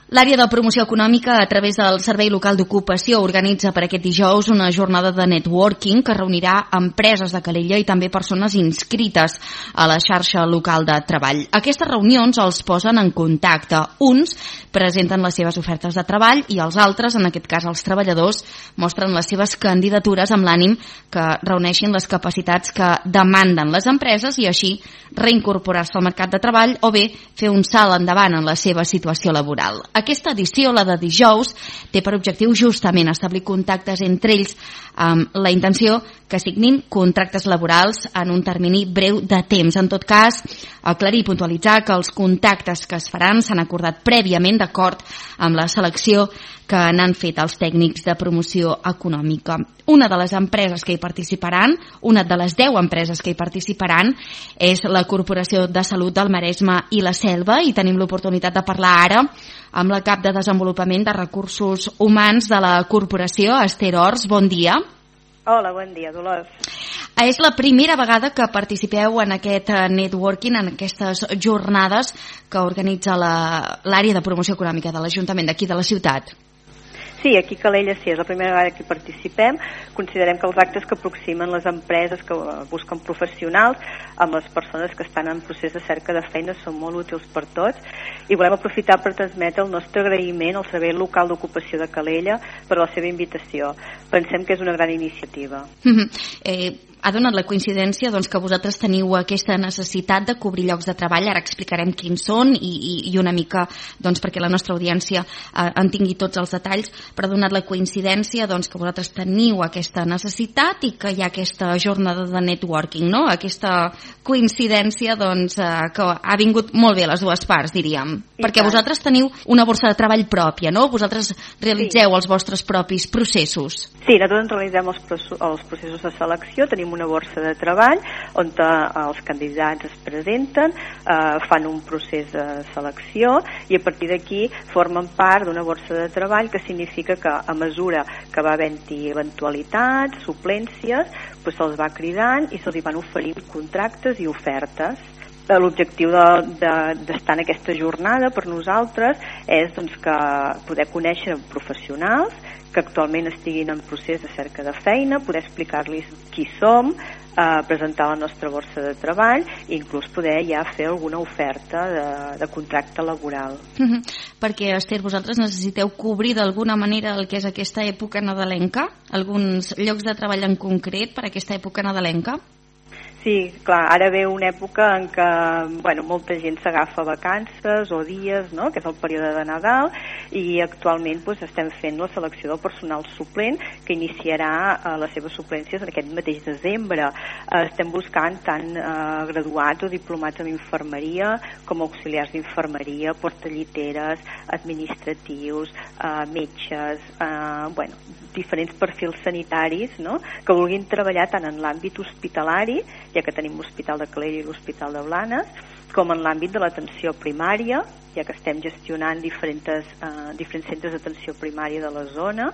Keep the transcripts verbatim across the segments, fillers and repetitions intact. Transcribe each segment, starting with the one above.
L'àrea de promoció econòmica, a través del Servei Local d'Ocupació, organitza per aquest dijous una jornada de networking que reunirà empreses de Calella i també persones inscrites a la xarxa local de treball. Aquestes reunions els posen en contacte. Uns presenten les seves ofertes de treball i els altres, en aquest cas els treballadors, mostren les seves candidatures amb l'ànim que reuneixin les capacitats que demanden les empreses i així reincorporar-se al mercat de treball o bé fer un salt endavant en la seva situació laboral. Aquesta edició, la de dijous, té per objectiu justament establir contactes entre ells amb la intenció que signin contractes laborals en un termini breu de temps. En tot cas, aclarir i puntualitzar que els contactes que es faran s'han acordat prèviament d'acord amb la selecció que n'han fet els tècnics de promoció econòmica. Una de les empreses que hi participaran, una de les deu empreses que hi participaran, és la Corporació de Salut del Maresme i la Selva, i tenim l'oportunitat de parlar ara amb la cap de Desenvolupament de Recursos Humans de la Corporació, Esther Ors. Bon dia. Hola, bon dia, Dolors. És la primera vegada que participeu en aquest networking, en aquestes jornades que organitza l'àrea de promoció econòmica de l'Ajuntament d'aquí de la ciutat. Sí, aquí a Calella sí, és la primera vegada que hi participem. Considerem que els actes que aproximen les empreses que busquen professionals amb les persones que estan en procés de cerca de feina són molt útils per tots i volem aprofitar per transmetre el nostre agraïment al Servei Local d'Ocupació de Calella per la seva invitació. Pensem que és una gran iniciativa. Mm-hmm. eh, ha donat la coincidència doncs, que vosaltres teniu aquesta necessitat de cobrir llocs de treball. Ara explicarem quins són i, i, i una mica doncs, perquè la nostra audiència eh, en tingui tots els detalls, però ha donat la coincidència doncs, que vosaltres teniu aquesta necessitat i que hi ha aquesta jornada de networking, no? Aquesta coincidència doncs, eh, que ha vingut molt bé a les dues parts, diríem. I perquè tant. Vosaltres teniu una borsa de treball pròpia, no? Vosaltres realitzeu sí. els vostres propis processos. Sí, nosaltres realitzem els, els processos de selecció, tenim una borsa de treball on els candidats es presenten, eh, fan un procés de selecció i a partir d'aquí formen part d'una borsa de treball, que significa que a mesura que va havent-hi eventualitats, suplències, doncs se'ls va cridant i se'ls van oferint contractes i ofertes. L'objectiu d'estar de, de, en aquesta jornada per nosaltres és doncs, que poder conèixer professionals que actualment estiguin en procés de cerca de feina, poder explicar-los qui som, eh, presentar la nostra borsa de treball i inclús poder ja fer alguna oferta de, de contracte laboral. Mm-hmm. Perquè, Esther, vosaltres necessiteu cobrir d'alguna manera el que és aquesta època nadalenca? Alguns llocs de treball en concret per aquesta època nadalenca? Sí, clar, ara ve una època en què bueno, molta gent s'agafa vacances o dies, no?, que és el període de Nadal, i actualment doncs, estem fent la selecció del personal suplent que iniciarà eh, les seves suplències en aquest mateix desembre. Eh, estem buscant tant eh, graduats o diplomats en infermeria com auxiliars d'infermeria, portalliteres, administratius, eh, metges, eh, bueno, diferents perfils sanitaris, no?, que vulguin treballar tant en l'àmbit hospitalari, ja que tenim l'Hospital de Calella i l'Hospital de Blanes, com en l'àmbit de l'atenció primària, ja que estem gestionant diferents, eh, diferents centres d'atenció primària de la zona,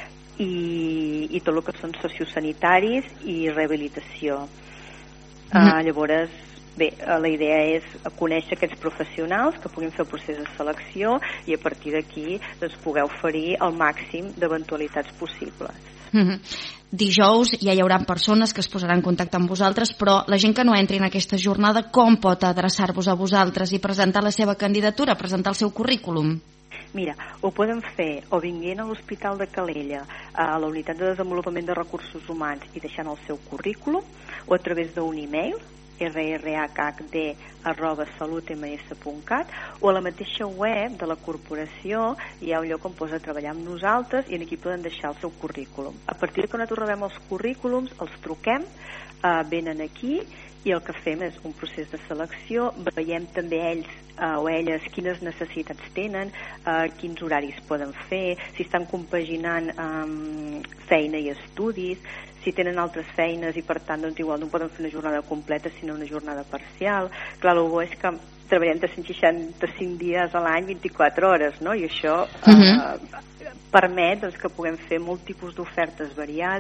i, i tot el que són sociosanitaris i rehabilitació. Mm. Eh, llavors, bé, la idea és conèixer aquests professionals que puguin fer el procés de selecció i a partir d'aquí doncs, poder oferir el màxim d'eventualitats possibles. Mm-hmm. Dijous ja hi haurà persones que es posaran en contacte amb vosaltres, però la gent que no entri en aquesta jornada, com pot adreçar-vos a vosaltres i presentar la seva candidatura, presentar el seu currículum? Mira, ho poden fer o vinguent a l'Hospital de Calella, a la Unitat de Desenvolupament de Recursos Humans i deixant el seu currículum, o a través d'un e-mail, erre erre hac hac de arroba salut eme esse punt cat, o a la mateixa web de la corporació hi ha un lloc on posa treballar amb nosaltres i aquí poden deixar el seu currículum. A partir que nosaltres rebem els currículums, els truquem, eh, venen aquí i el que fem és un procés de selecció, veiem també ells eh, o elles quines necessitats tenen, eh, quins horaris poden fer, si estan compaginant eh, feina i estudis, si tenen altres feines i per tant doncs igual no poden fer una jornada completa sinó una jornada parcial. Clar, el bo és que treballem de cent seixanta-cinc dies a l'any, vint-i-quatre hores, no? I això uh-huh. eh, permet doncs, que puguem fer molt tipus d'ofertes variades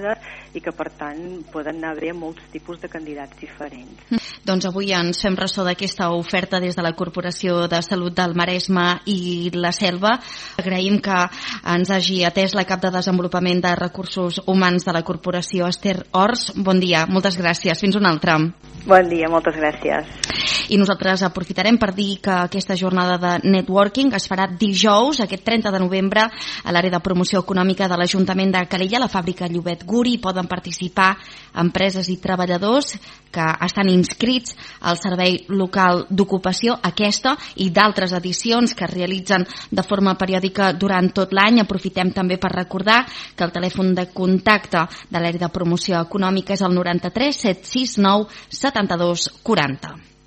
i que per tant poden anar bé a molts tipus de candidats diferents. Doncs avui ens fem ressò d'aquesta oferta des de la Corporació de Salut del Maresme i la Selva. Agraïm que ens hagi atès la cap de Desenvolupament de Recursos Humans de la Corporació, Esther Ors. Bon dia, moltes gràcies. Fins una altra. Bon dia, moltes gràcies. I nosaltres aprofitarem per dir que aquesta jornada de networking es farà dijous, aquest trenta de novembre, a l'àrea de promoció econòmica de l'Ajuntament de Calella, a la fàbrica Llobet Guri. Poden participar empreses i treballadors que estan inscrits al Servei Local d'Ocupació, aquesta i d'altres edicions que es realitzen de forma periòdica durant tot l'any. Aprofitem també per recordar que el telèfon de contacte de l'àrea de promoció econòmica és el noranta-tres set sis nou setanta-dos quaranta.